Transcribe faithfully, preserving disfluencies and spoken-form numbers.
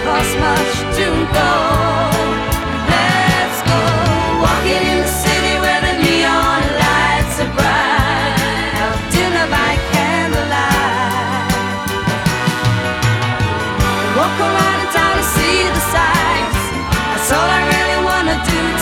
cost much to go. Let's go walking in the city where the neon lights are bright. Have dinner by candlelight. Walk around in town to see the sights. That's all I really wanna do.